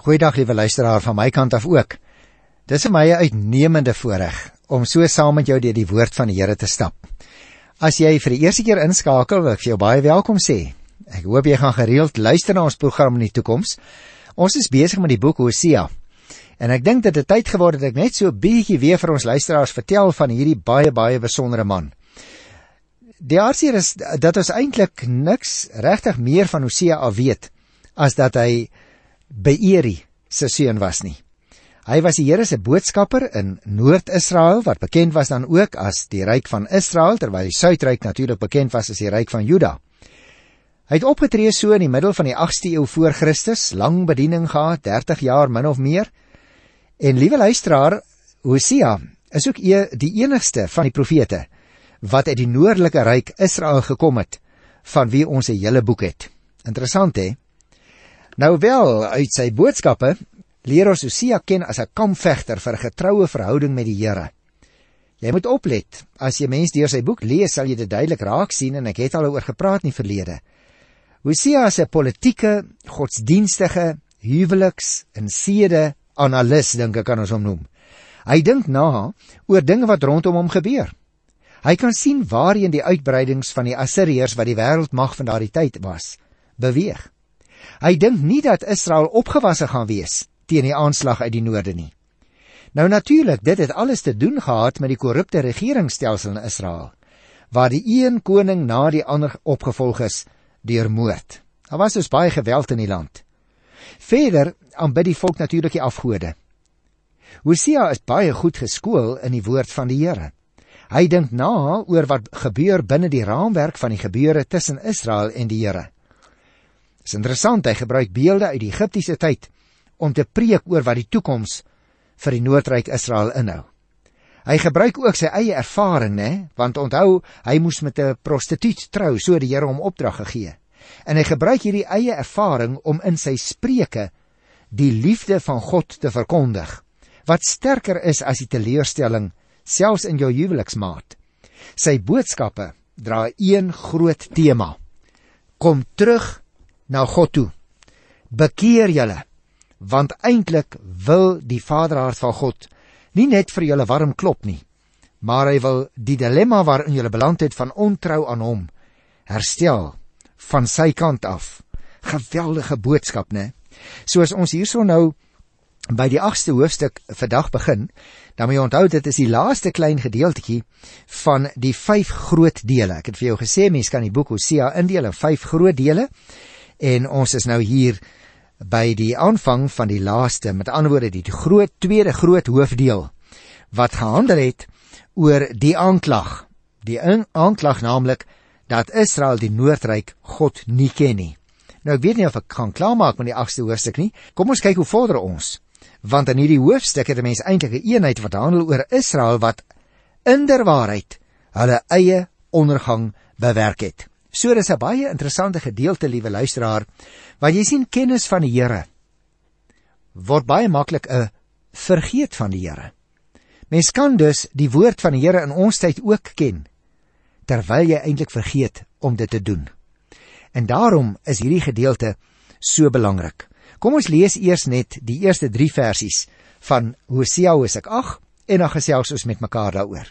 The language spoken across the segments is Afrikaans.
Goeiedag liewe luisteraar van my kant af ook. Dis vir my 'n uitnemende voorreg om so saam met jou deur die woord van die Here te stap. As jy vir die eerste keer inskakel, wil ek vir jou baie welkom sê. Ek hoop jy gaan gereeld luister na ons program in die toekoms. Ons is besig met die boek Hosea. En ek dink dit het tyd geword dat ek net so 'n bietjie weer vir ons luisteraars vertel van hierdie baie besondere man. Die hartseer is dat ons eintlik niks regtig meer van Hosea af weet as dat hy Beeri se seun was nie. Hy was die Here se boodskapper in Noord-Israel, wat bekend was dan ook as die Ryk van Israel, terwyl die Suidryk natuurlik bekend was as die Ryk van Juda. Hy het opgetree so in die middel van die 8ste eeu voor Christus, lang bediening gehad, 30 jaar min of meer. En liewe luisteraar, Hosea is ook die enigste van die profete wat uit die noordelike ryk Israel gekom het, van wie ons 'n hele boek het. Interessant, hè? Nou wel, uit sy boodskappe leer ons Hosea ken as 'n kampvegter vir 'n getroue verhouding met die Here. Jy moet oplet, as jy mens deur sy boek lees, sal jy dit duidelik raak sien, en ek het al oor gepraat in die verlede. Hosea is 'n politieke, godsdienstige, huweliks- en sede-analis, dink ek kan ons hom noem. Hy dink na oor dinge wat rondom hom gebeur. Hy kan sien waarheen die uitbreidings van die Assiriërs, wat die wêreldmag van daardie tyd was, beweeg. Hy dink nie dat Israel opgewasse gaan wees teen die aanslag uit die noorde nie. Nou natuurlik, dit het alles te doen gehad met die korrupte regeringsstelsel in Israel, waar die een koning na die ander opgevolg is deur moord. Daar was dus baie geweld in die land. Verder aanbid die volk natuurlik die afgode. Hosea is baie goed geskool in die woord van die Here. Hy dink na oor wat gebeur binne die raamwerk van die gebeure tussen Israel en die Here. Is interessant, hy gebruik beelde uit die Egiptiese tyd om te preek oor wat die toekoms vir die Noordryk Israel inhou. Hy gebruik ook sy eie ervaring, want onthou, hy moes met 'n prostituut trou, so die Here hom opdrag gegee. En hy gebruik hierdie eie ervaring om in sy spreuke die liefde van God te verkondig, wat sterker is as die teleurstelling, selfs in jou huweliksmaat. Sy boodskappe dra een groot tema: kom terug na God toe. Bekeer julle, want eintlik wil die Vaderhart van God nie net vir julle warm klop nie, maar hy wil die dilemma waarin julle beland het van ontrou aan hom herstel van sy kant af. Geweldige boodskap, Soos ons hierso nou by die 8ste hoofstuk vandag begin, dan moet jy onthou, dit is die laaste klein gedeeltjie van die 5 groot dele. Ek het vir jou gesê, mens kan die boek Hosea indeel in 5 groot dele, en ons is nou hier by die aanvang van die laaste, met ander woorde die tweede groot hoofdeel, wat gehandel het oor die aanklag. Die aanklag naamlik, dat Israel die Noordryk God nie ken nie. Nou ek weet nie of ek gaan klaarmaak met die 8ste hoofstuk nie. Kom ons kyk hoe vorder ons. Want in hierdie hoofstuk het 'n mens eintlik 'n eenheid wat handel oor Israel, wat inderwaarheid hulle eie ondergang bewerk het. So dis 'n baie interessante gedeelte, liewe luisteraar, want jy sien, kennis van die Here word baie maklik 'n vergeet van die Here. Mens kan dus die woord van die Here in ons tyd ook ken, terwyl jy eintlik vergeet om dit te doen. En daarom is hierdie gedeelte so belangrik. Kom ons lees eers net die eerste 3 versies van Hosea hoofstuk 8, en dan gesels ons met mekaar daaroor.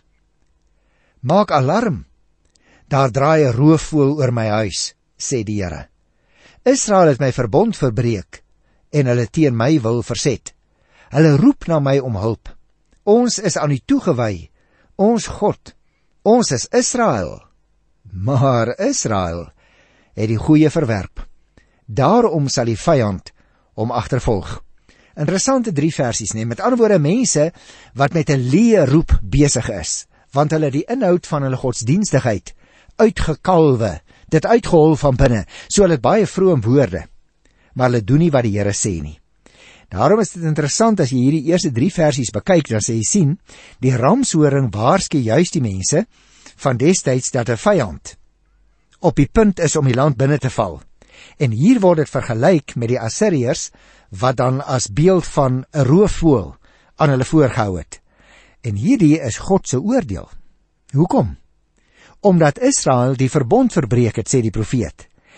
Maak alarm, daar draai 'n roofvoël oor my huis, sê die Here. Israel het my verbond verbreek, en hulle teen my wil verset. Hulle roep na my om hulp. Ons is aan U toegewy, ons God, ons is Israel. Maar Israel het die goeie verwerp. Daarom sal die vyand hom agtervolg. Interessante 3 versies, Met ander woorde, mense wat met 'n leë roep besig is, want hulle die inhoud van hulle godsdienstigheid uitgekalwe, dit uitgehol van binne, so hulle het baie vroom woorde, maar hulle doen nie wat die Here sê nie. Daarom is dit interessant as jy hierdie eerste 3 versies bekyk, dan sê jy sien, die ramshoring waarsku juis die mense van destyds dat 'n vyand op die punt is om die land binne te val. En hier word dit vergelyk met die Assiriërs, wat dan as beeld van 'n roofvoël aan hulle voorgehou het. En hierdie is God se oordeel. Hoekom? Omdat Israel die verbond verbreek het, sê die profeet.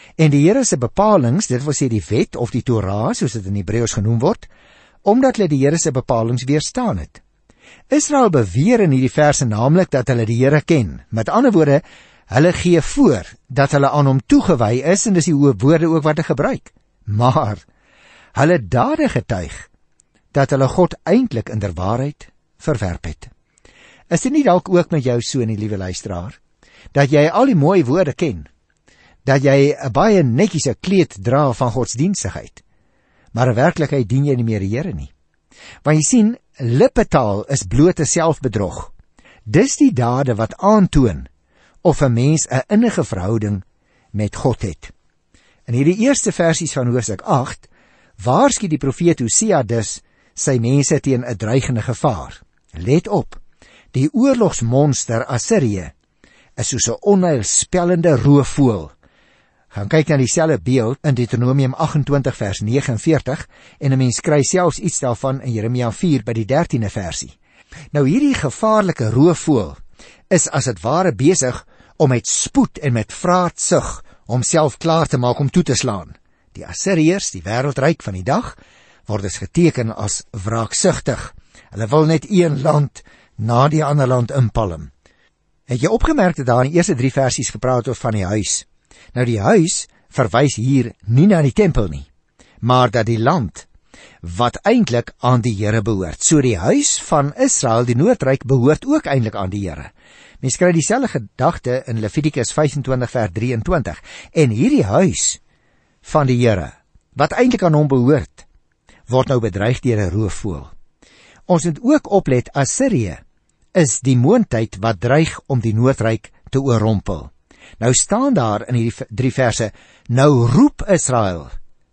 En die Here se bepalings, dit wil sê die wet of die Torah, soos dit in Hebreëus genoem word, omdat hulle die Here se bepalings weerstaan het. Israel beweer in hierdie verse naamlik dat hulle die Here ken. Met ander woorde, hulle gee voor dat hulle aan hom toegewy is, en dis die woorde ook wat hy gebruik. Maar hulle dade getuig dat hulle God eintlik in der waarheid verwerp het. Is dit nie dalk ook met jou so, nie, liewe luisteraar, dat jy al die mooi woorde ken, dat jy 'n baie netjiese kleed dra van godsdienstigheid, maar in werklikheid dien jy nie meer die Here nie? Want jy sien, lippetaal is blote selfbedrog. Dis die dade wat aantoon of 'n mens 'n innige verhouding met God het. In hierdie eerste versies van Hoofstuk 8 waarsku die profeet Hosea dus sy mense teen 'n dreigende gevaar. Let op, die oorlogsmonster Assirië is soos 'n onheilspellende roofvoël. Gaan kyk na dieselfde beeld in Deuteronomium 28 vers 49 en 'n mens kry selfs iets daarvan in Jeremia 4 by die 13de versie. Nou hierdie gevaarlike roofvoël is as dit ware besig om met spoed en met vraatsug homself klaar te maak om toe te slaan. Die Assiriërs, die wêreldryk van die dag, word dus geteken as wraaksugtig. Hulle wil net een land na die ander land inpalm. Het jy opgemerk dat daar in die eerste 3 versies gepraat word van die huis? Nou die huis verwys hier nie na die tempel nie, maar dat die land wat eintlik aan die Here behoort. So die huis van Israel, die Noordryk, behoort ook eintlik aan die Here. Mens kry dieselfde gedagte in Levitikus 25 vers 23. En hierdie huis van die Here, wat eintlik aan hom behoort, word nou bedreig deur 'n roofvoël. Ons moet ook oplet, Assirië is die moondheid wat dreig om die Noordryk te oorrompel. Nou staan daar in hierdie 3 verse, nou roep Israel.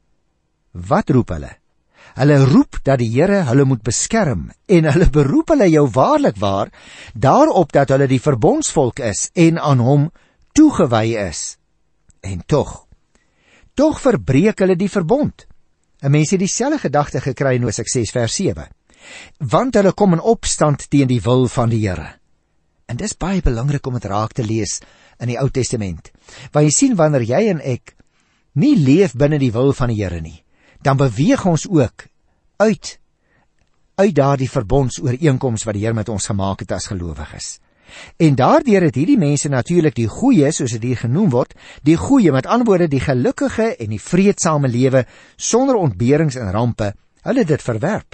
Wat roep hulle? Hulle roep dat die Here hulle moet beskerm, en hulle beroep hulle jou waarlik waar daarop dat hulle die verbondsvolk is en aan hom toegewy is. En tog verbreek hulle die verbond. 'n Mens het dieselfde gedagte gekry in Hosea 6 vers 7. Want hulle kom in opstand teen die wil van die Here. En dis baie belangrik om dit raak te lees in die Ou Testament. Want jy sien, wanneer jy en ek nie leef binne die wil van die Here nie, dan beweeg ons ook uit daardie verbondsooreenkoms wat die Here met ons gemaak het as gelowiges. En daardeur het hierdie mense natuurlik die goeie, soos dit hier genoem word, die goeie, met ander woorde die gelukkige en die vreedsame lewe sonder ontberings en rampe, hulle dit verwerp.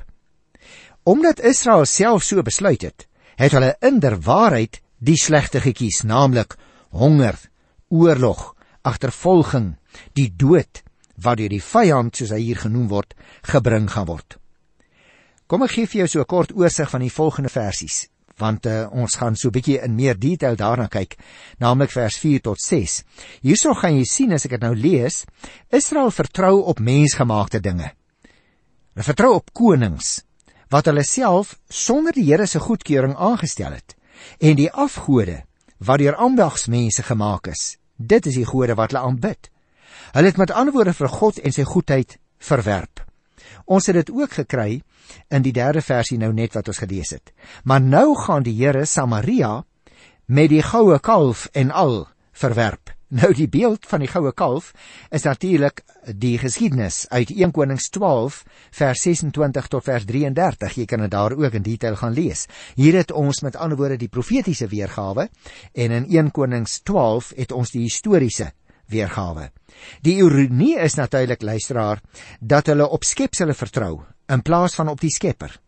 Omdat Israel self so besluit het, het hulle in der waarheid die slegte gekies, naamlik honger, oorlog, agtervolging, die dood, waardeur die vyand, soos hy hier genoem word, gebring gaan word. Kom ek gee vir jou so 'n kort oorsig van die volgende versies, want ons gaan so 'n bietjie in meer detail daarna kyk, naamlik vers 4 tot 6. Hierso gaan jy sien, as ek dit nou lees, Israel vertrou op mensgemaakte dinge. Hulle vertrou op konings, wat hulle self sonder die Here se goedkeuring aangestel het, en die afgode, wat deur ambagsmense gemaak is, dit is die gode wat hulle aanbid. Hulle het met ander woorde vir God en sy goedheid verwerp. Ons het dit ook gekry in die 3de versie nou net wat ons gelees het. Maar nou gaan die Here Samaria met die goue kalf en al verwerp. Nou die beeld van die goue kalf is natuurlik die geskiedenis uit 1 Konings 12 vers 26 tot vers 33. Jy kan dit daar ook in detail gaan lees. Hier het ons met ander woorde die profetiese weergawe, en in 1 Konings 12 het ons die historiese weergawe. Die ironie is natuurlik, luisteraar, dat hulle op skepsele vertrou in plaas van op die Skepper.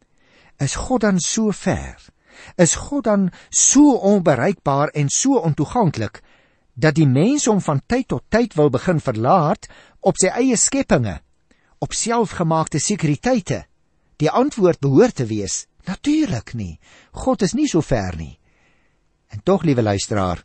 Is God dan so ver? Is God dan so onbereikbaar en so ontoeganklik dat die mens hom van tyd tot tyd wil begin verlaat op sy eie skepinge, op selfgemaakte sekuriteite? Die antwoord behoort te wees, natuurlik nie. God is nie so ver nie. En tog, liewe luisteraar,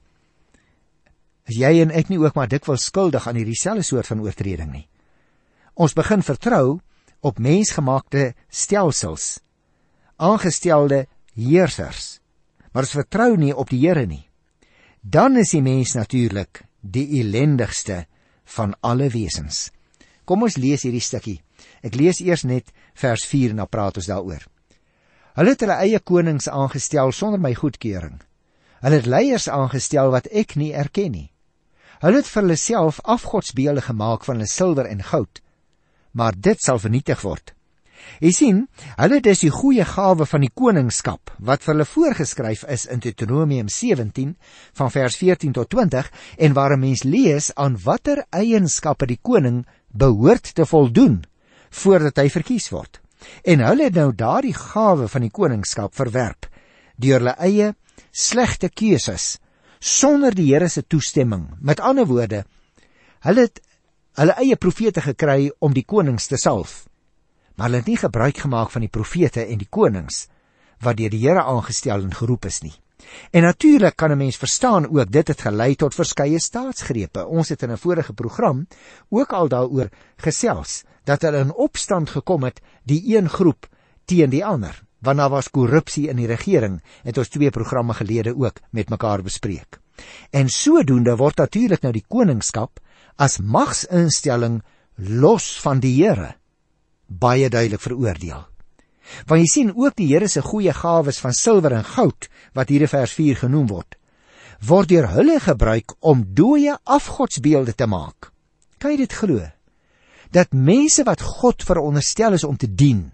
is jy en ek nie ook maar dikwels skuldig aan hierdie selfde soort van oortreding nie? Ons begin vertrou op mensgemaakte stelsels, aangestelde heersers, maar ons vertrou nie op die Here nie. Dan is die mens natuurlik die elendigste van alle wesens. Kom ons lees hierdie stukkie. Ek lees eers net vers 4 en dan praat ons daaroor. Hulle het hulle eie konings aangestel sonder my goedkeuring. Hulle het leiers aangestel wat ek nie erken nie. Hulle het vir hulle self afgodsbeelde gemaak van hulle silwer en goud, maar dit sal vernietig word. Jy sien, hulle het dus die goeie gawe van die koningskap, wat vir hulle voorgeskryf is in Deuteronomium 17, van vers 14 tot 20, en waar 'n mens lees aan watter eienskappe die koning behoort te voldoen, voordat hy verkies word. En hulle het nou daardie gawe van die koningskap verwerp, deur hulle eie slegte keuses, sonder die Here se toestemming. Met ander woorde, hulle het hulle eie profete gekry om die konings te salf, maar hulle het nie gebruik gemaak van die profete en die konings, wat deur die Here aangestel en geroep is nie. En natuurlik kan 'n mens verstaan ook, dit het gelei tot verskeie staatsgrepe. Ons het in 'n vorige program ook al daaroor gesels, dat hulle in opstand gekom het, die een groep teen die ander, want daar was korrupsie in die regering, het ons 2 programme gelede ook met mekaar bespreek. En sodoende word natuurlik nou die koningskap as magsinstelling los van die Here baie duidelik veroordeel. Want jy sien ook die Here se goeie gawes van silwer en goud, wat hier in vers 4 genoem word deur hulle gebruik om dooie afgodsbeelde te maak. Kan jy dit glo? Dat mense wat God veronderstel is om te dien,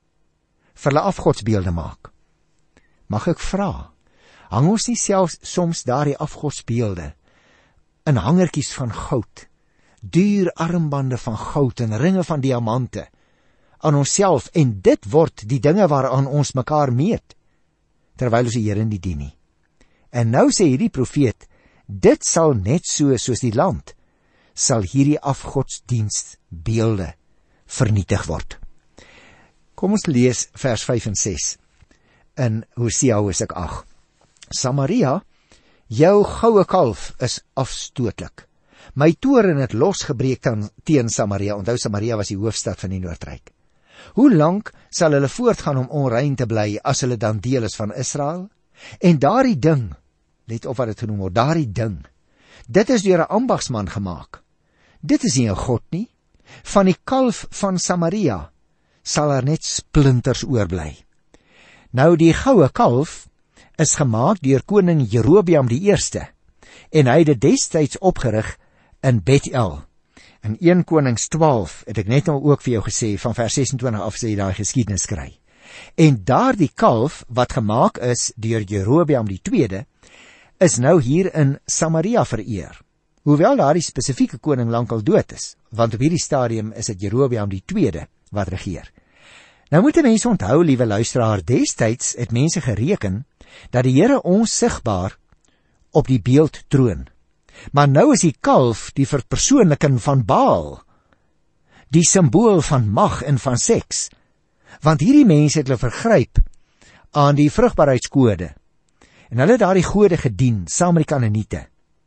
vir hulle afgodsbeelde maak. Mag ek vra, hang ons nie selfs soms daardie afgodsbeelde in hangertjies van goud, duur armbande van goud en ringe van diamante aan onsself, en dit word die dinge waaraan ons mekaar meet, terwyl ons die Here nie dien nie. En nou sê hierdie profeet, dit sal net soos die land, sal hierdie afgodsdienstbeelde vernietig word. Kom ons lees vers 5 en 6 in Hosea hoofstuk 8. Samaria, jou goue kalf is afstootlik. My toorn het losgebreek teen Samaria. Onthou, Samaria was die hoofstad van die Noordryk. Hoe lank sal hulle voortgaan om onrein te bly as hulle dan deel is van Israel? En daardie ding, let op wat dit genoem word, daardie ding, dit is deur 'n ambagsman gemaak. Dit is nie 'n God nie. Van die kalf van Samaria sal er net splinters oorbly. Nou die goue kalf is gemaak deur koning Jerobeam die eerste, en hy het dit destyds opgerig in Bethel. In 1 Konings 12 het ek net nou ook vir jou gesê, van vers 26 af sê jy daai geskiedenis kry. En daardie kalf wat gemaak is deur Jerobeam die tweede, is nou hier in Samaria vereer. Hoewel daardie spesifieke koning lankal dood is, want op hierdie stadium is dit Jerobeam die tweede wat regeer. Nou moet mense onthou, liewe luisteraar, destyds het mense gereken dat die Here onsigbaar op die beeld troon. Maar nou is die kalf die verpersoonliking van Baal, die simbool van mag en van seks, want hierdie mense het hulle vergryp aan die vrugbaarheidskode, en hulle het daardie gode gedien, saam met die Kanaaniete.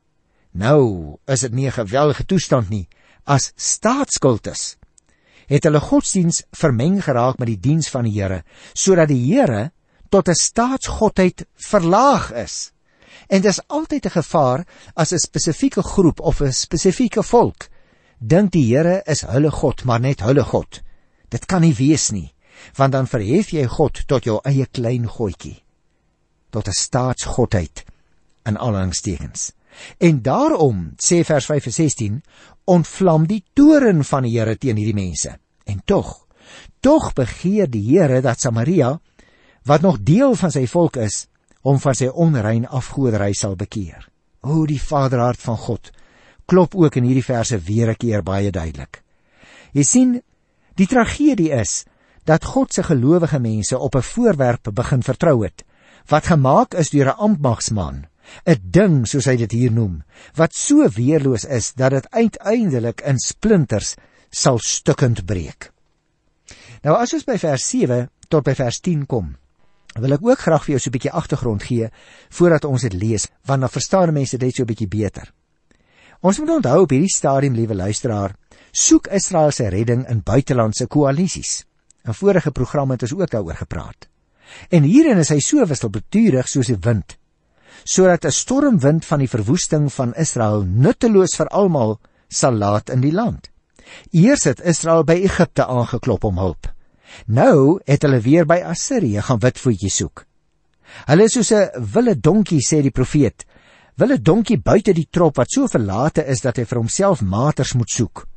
Nou is dit nie 'n geweldige toestand nie, as staatskultus het hulle godsdiens vermeng geraak met die diens van die Here, sodat die Here tot 'n staatsgodheid verlaag is. En dit is altyd 'n gevaar as 'n spesifieke groep of 'n spesifieke volk dink die Here is hulle God, maar net hulle God. Dit kan nie wees nie, want dan verhef jy God tot jou eie klein goetjie, tot 'n staatsgodheid in aanhalingstekens. En daarom, sê vers 5 en 16, ontvlam die toorn van die Here teen hierdie mense. En tog begeer die Here dat Samaria, wat nog deel van sy volk is, om van sy onrein afgoderry sal bekeer. O, die vaderhart van God klop ook in hierdie verse weer 'n keer baie duidelik. Jy sien, die tragedie is dat God se gelowige mense op 'n voorwerp begin vertrou het, wat gemaak is deur 'n ambgsman, 'n ding soos hy dit hier noem, wat so weerloos is dat dit uiteindelik in splinters sal stukkend breek. Nou as ons by vers 7 tot by vers 10 kom, wil ek ook graag vir jou so 'n bietjie agtergrond gee voordat ons dit lees, want dan verstaan mense dit so 'n bietjie beter. Ons moet onthou op hierdie stadium, liewe luisteraar, soek Israel se redding in buitelandse koalisies. In vorige programme het ons ook daaroor gepraat. En hierin is hy so wisselbeturig soos 'n wind, sodat 'n stormwind van die verwoesting van Israel nutteloos vir almal sal laat in die land. Eers het Israel by Egipte aangeklop om hulp. Nou het hulle weer by Assirië gaan witvoetjies soek. Hulle is soos 'n wille donkie, sê die profeet, wilde donkie buite die trop wat so verlate is dat hy vir homself maters moet soek.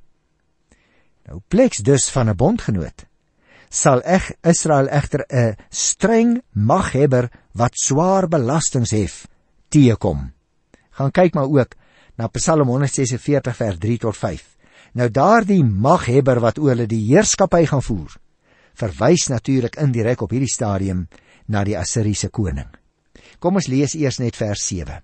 Nou pleks dus van 'n bondgenoot, sal Israel egter 'n streng maghebber wat swaar belastings hef teekom. Gaan kyk maar ook na Psalm 146 vers 3 tot 5. Nou daardie maghebber wat oor hulle die heerskappy gaan voer, verwys natuurlik indirek op hierdie stadium na die Assiriese koning. Kom ons lees eers net vers 7.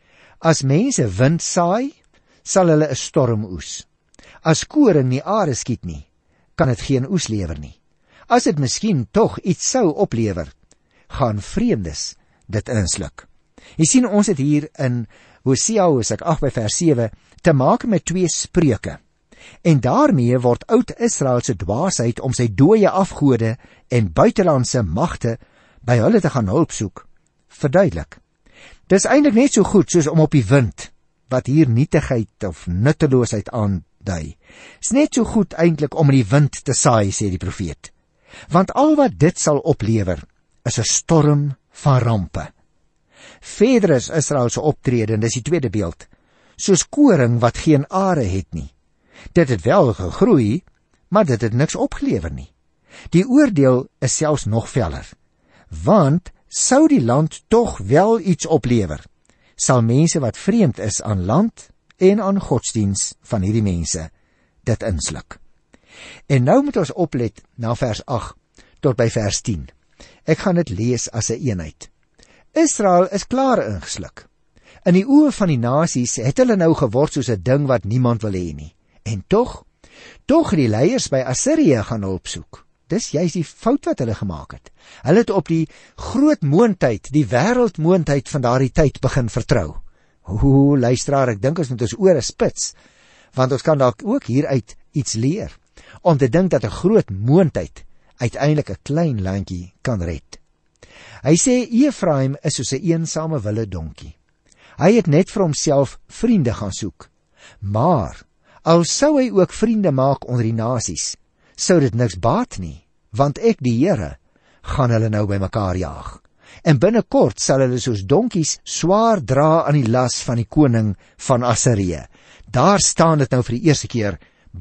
As mense wind saai, sal hulle 'n storm oes. As koring nie are skiet nie, kan dit geen oes lewer nie. As dit miskien tog iets sou oplewer, gaan vreemdes dit insluk. Jy sien, ons het hier in Hosea hoofstuk 8 by vers 7 te maak met twee spreuke. En daarmee word oud Israel se dwaasheid om sy dooie afgode en buitelandse magte by hulle te gaan hulp soek verduidelik. Dis eintlik net so goed soos om op die wind, wat hier nietigheid of nutteloosheid aandui. Is net so goed eintlik om in die wind te saai, sê die profeet. Want al wat dit sal oplewer, is 'n storm van rampe. Verder is Israel se optrede, en dis die tweede beeld, soos koring wat geen are het nie. Dit het wel gegroei, maar dit het niks opgelewer nie. Die oordeel is selfs nog veller, want sou die land tog wel iets oplewer, sal mense wat vreemd is aan land en aan godsdiens van hierdie mense dit insluk. En nou moet ons oplet na vers 8 tot by vers 10. Ek gaan dit lees as 'n eenheid. Israel is klaar ingesluk. In die oë van die nasies het hulle nou geword soos 'n ding wat niemand wil hê nie. En tog die leiers by Assirië gaan hulp soek. Dis juist die fout wat hulle gemaak het. Hulle het op die groot moondheid, die wêreldmoondheid van daardie tyd begin vertrou. Luisteraar, ek dink ons moet ons ore spits, want ons kan dalk ook hieruit iets leer, om te dink dat 'n groot moondheid uiteindelik 'n klein landjie kan red. Hy sê Efraim is soos 'n eensame wilde donkie. Hy het net vir homself vriende gaan soek. Maar al sou hy ook vriende maak onder die nasies, sou dit niks baat nie, want ek, die Here, gaan hulle nou by mekaar jaag. En binnekort sal hulle soos donkies swaar dra aan die las van die koning van Assirië. Daar staan dit nou vir die eerste keer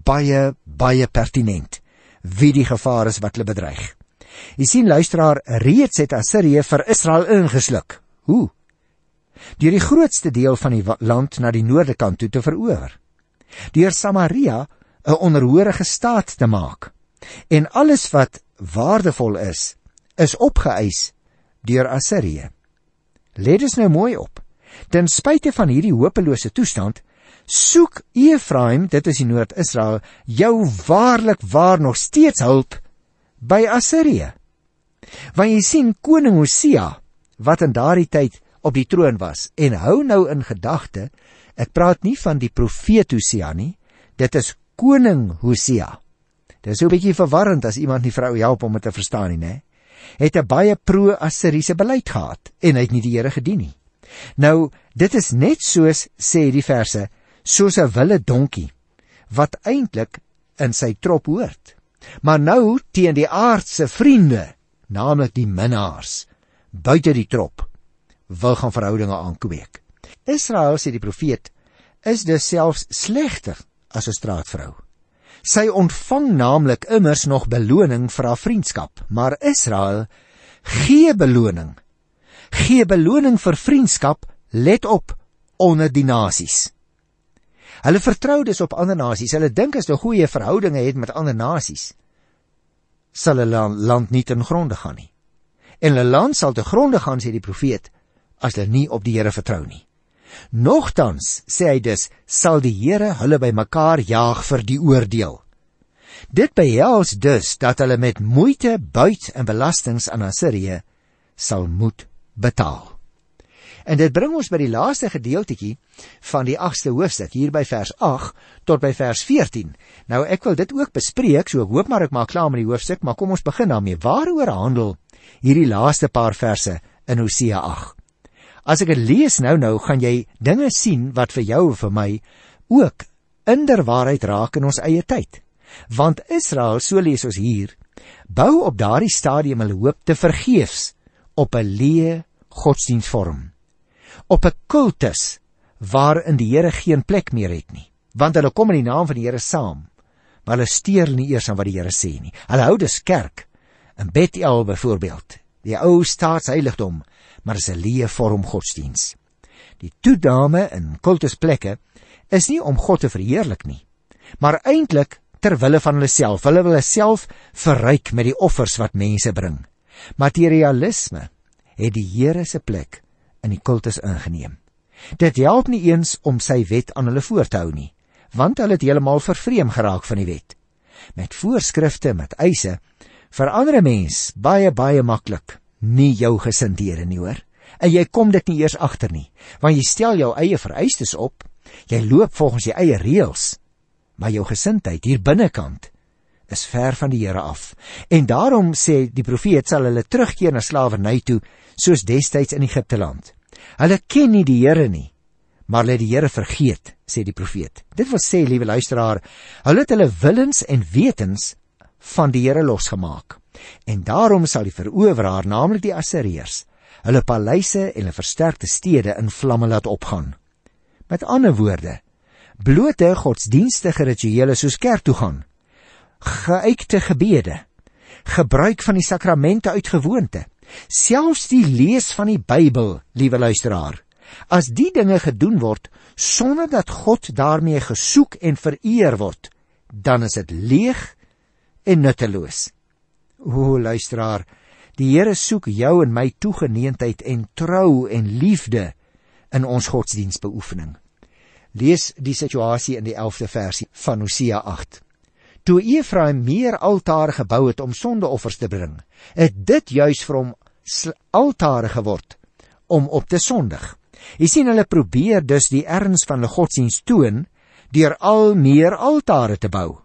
baie pertinent, wie die gevaar is wat hulle bedreig. Jy sien, luisteraar, reeds het Assirië vir Israel ingesluk. Hoe? Deur die grootste deel van die land na die noordekant toe te verower. Deur Samaria 'n onderhorige staat te maak. En alles wat waardevol is opgeëis deur Assirië. Let dus nou mooi op. Ten spyte van hierdie hopelose toestand, soek Efraim, dit is die Noord-Israel, jou waarlik waar nog steeds hulp by Assirië. Want jy sien, koning Hosea, wat in daardie tyd op die troon was, en hou nou in gedagte, ek praat nie van die profeet Hosea nie, dit is koning Hosea. Dit is so 'n bietjie verwarrend as iemand nie vrou help om dit te verstaan nie, né? Het 'n baie pro-Assiriese beleid gehad, en hy het nie die Here gedien nie. Nou, dit is net soos, sê die verse, soos 'n wilde donkie, wat eintlik in sy trop hoort, maar nou teen die aardse vriende, naamlik die minnaars, buite die trop, wil gaan verhoudinge aankweek. Israel, sê die profeet, is dus selfs slegter as 'n straatvrou. Sy ontvang naamlik immers nog beloning vir haar vriendskap, maar Israel gee beloning. Gee beloning vir vriendskap, let op, onder die nasies. Hulle vertrou dus op ander nasies. Hulle dink as hulle goeie verhoudinge het met ander nasies, sal hulle land nie ten gronde gaan nie. En hulle land sal te gronde gaan, sê die profeet, as hulle nie op die Here vertrou nie. Nogtans, sê hy dus, sal die Here hulle by mekaar jaag vir die oordeel. Dit behels dus dat hulle met moeite, buit en belastings aan Assirië sal moet betaal. En dit bring ons by die laaste gedeeltetjie van die 8ste hoofstuk, hier by vers 8 tot by vers 14. Nou, ek wil dit ook bespreek, so ek hoop maar ek maak klaar met die hoofstuk, maar kom ons begin daarmee. Waaroor handel hierdie laaste paar verse in Hosea 8? As ek dit lees nou, gaan jy dinge sien wat vir jou en vir my ook inderwaarheid raak in ons eie tyd. Want Israel, so lees ons hier, bou op daardie stadium hulle hoop te vergeefs op 'n leë godsdienstvorm. op 'n kultus waarin die Here geen plek meer het nie, want hulle kom in die naam van die Here saam, maar hulle steur nie eers aan wat die Here sê nie. Hulle hou dus kerk, in Bethel byvoorbeeld, die ou staatsheiligdom, maar is 'n leë vorm godsdiens. Die toename in kultusplekke is nie om God te verheerlik nie, maar eintlik ter wille van hulle self. Hulle wil self verryk met die offers wat mense bring. Materialisme het die Here se plek in die kultus ingeneem. Dit help nie eens om sy wet aan hulle voor te hou nie, want hulle het heeltemal vervreem geraak van die wet. Met voorskrifte, met eise, verander 'n mens baie maklik nie jou gesindhede nie, hoor. En jy kom dit nie eers agter nie, want jy stel jou eie vereistes op, jy loop volgens jou eie reëls, maar jou gesindheid hier binnekant is ver van die Here af. En daarom sê die profeet, sal hulle terugkeer na slawerny toe, soos destyds in Egipteland. Hulle ken nie die Here nie, maar hulle het die Here vergeet, sê die profeet. Dit wil sê, liewe luisteraar, hulle het hulle willens en wetens van die Here losgemaak. En daarom sal die veroweraar, naamlik die Assiriërs, hulle paleise en hulle versterkte stede in vlamme laat opgaan. Met ander woorde, blote godsdienstige rituele soos kerk toe gaan, geuite gebede, gebruik van die sakramente uit gewoonte, selfs die lees van die Bybel, liewe luisteraar, as die dinge gedoen word sonder dat God daarmee gesoek en vereer word, dan is dit leeg en nutteloos. O, luisteraar, die Here soek jou en my toegeneentheid en trou en liefde in ons godsdienstbeoefening. Lees die situasie in die 11de versie van Hosea 8. Toe Efraim meer altare gebou het om sondeoffers te bring, het dit juis vir hom altare geword om op te sondig. Jy sien, hulle probeer dus die erns van hulle godsdienst toon deur al meer altare te bou.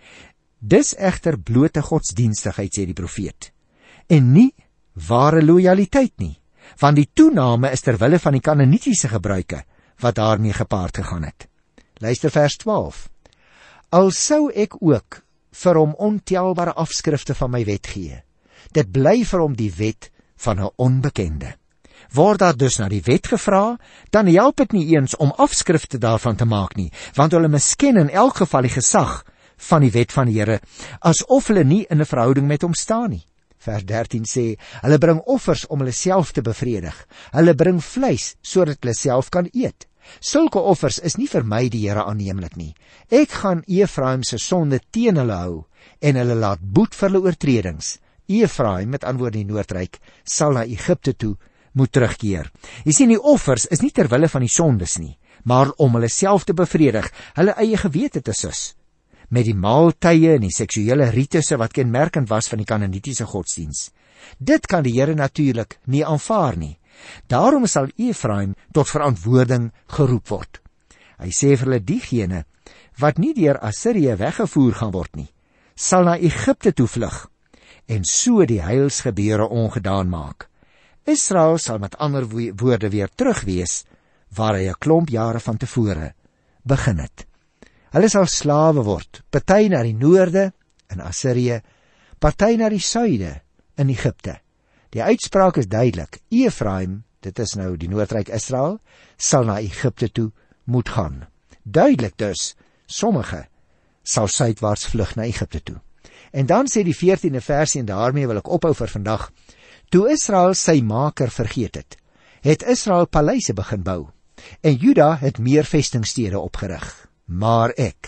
Dis egter blote godsdienstigheid, sê die profeet, en nie ware lojaliteit nie, want die toename is ter wille van die Kanaanitiese gebruike wat daarmee gepaard gegaan het. Luister vers 12. Al sou ek ook vir hom ontelbare afskrifte van my wet gee, dit bly vir hom die wet van 'n onbekende. Word daar dus na die wet gevra, dan help dit nie eens om afskrifte daarvan te maak nie, want hulle misken in elk geval die gesag van die wet van die Here, asof hulle nie in 'n verhouding met hom staan nie. Vers 13 sê, hulle bring offers om hulle self te bevredig. Hulle bring vleis sodat hulle self kan eet. Sulke offers is nie vir my die Here aanneemlik nie. Ek gaan Efraim se sonde teen hulle hou en hulle laat boet vir hulle oortredings. Efraim, met antwoord die Noordryk, sal na Egipte toe moet terugkeer. Jy sien, die offers is nie ter wille van die sondes nie, maar om hulle self te bevredig, hulle eie gewete te sus. Met die maaltye en die seksuele ritusse wat kenmerkend was van die Kanaanitiese godsdiens. Dit kan die Here natuurlik nie aanvaar nie. Daarom sal Efraim tot verantwoording geroep word. Hy sê vir hulle, diegene wat nie deur Assirië weggevoer gaan word nie, sal na Egipte toe vlug en so die heilsgebeure ongedaan maak. Israel sal met ander woorde weer terug wees waar hy 'n klomp jare van tevore begin het. Hulle sal slawe word, party na die noorde in Assirië, party na die suide in Egipte. Die uitspraak is duidelik, Efraim, dit is nou die Noordryk Israel, sal na Egipte toe moet gaan. Duidelik dus, sommige sal suidwaarts vlug na Egipte toe. En dan sê die 14de versie, en daarmee wil ek ophou vir vandag, toe Israel sy maker vergeet het, het Israel paleise begin bou, en Juda het meer vestingstede opgerig. Maar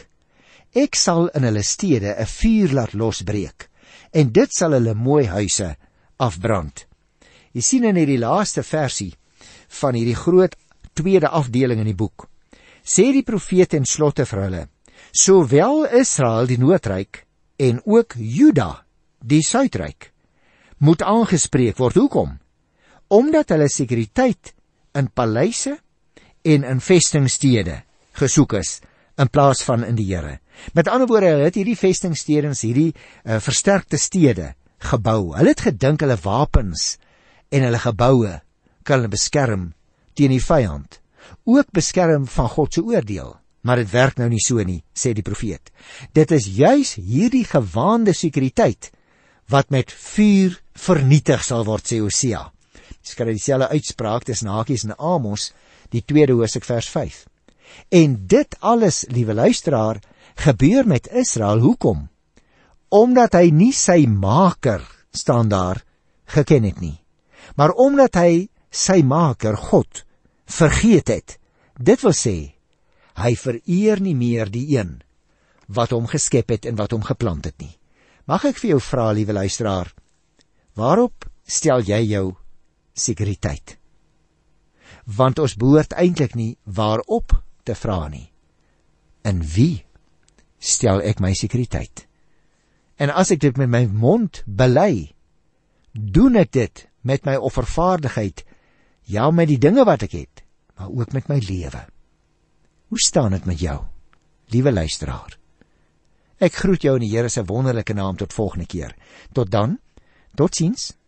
ek sal in hulle stede 'n vuur laat losbreek, en dit sal hulle mooi huise afbrand. Jy sien in hierdie laaste versie van hierdie groot tweede afdeling in die boek, sê die profeet ten slotte vir hulle, sowel Israel die Noordryk en ook Juda die Suidryk moet aangespreek word. Hoekom? Omdat hulle sekuriteit in paleise en in vestingstede gesoek is, in plaas van in die Here. Met ander woorde, hulle het hierdie vestingstede, hierdie versterkte stede gebou. Hulle het gedink hulle wapens en hulle geboue kan hulle beskerm teen die vyand, ook beskerm van God se oordeel. Maar dit werk nou nie so nie, sê die profeet. Dit is juis hierdie gewaande sekuriteit wat met vuur vernietig sal word, sê Hosea. skryf dieselfde uitspraak tussen hakies en Amos, die 2de hoofstuk vers 5. En dit alles, liewe luisteraar, gebeur met Israel. Hoekom? Omdat hy nie sy maker, staan daar, geken het nie, maar omdat hy sy maker, God, vergeet het. Dit wil sê, hy vereer nie meer die een wat hom geskep het en wat hom geplant het nie. Mag ek vir jou vra, liewe luisteraar, waarop stel jy jou sekuriteit? Want ons behoort eintlik nie waarop te vra nie. In wie stel ek my sekuriteit? En as ek dit met my mond bely, doen ek dit met my offervaardigheid, ja, met die dinge wat ek het, maar ook met my lewe. Hoe staan dit met jou, liewe luisteraar? Ek groet jou in die Here se wonderlike naam tot volgende keer. Tot dan, totsiens.